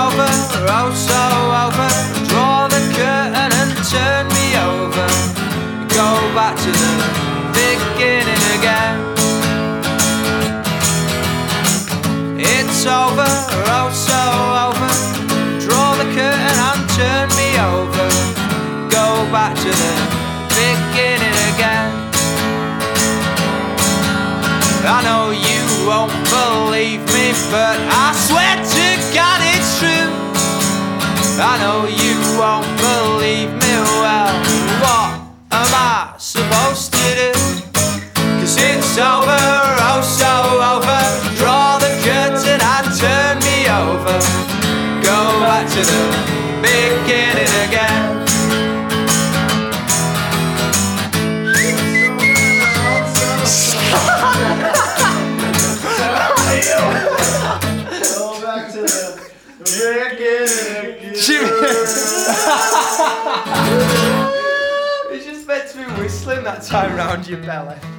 over, oh so over. Draw the curtain and turn me over. Go back to the beginning again. It's over, oh so over. Draw the curtain and turn me over. Go back to the beginning again. I know you won't believe me, but I swear to God it's true. I know you won't believe me, well, what am I supposed to do? 'Cause it's over, oh so over. Draw the curtain and turn me over. Go back to the beginning again. Go back to the beginning. It's just meant to be whistling that time round your belly.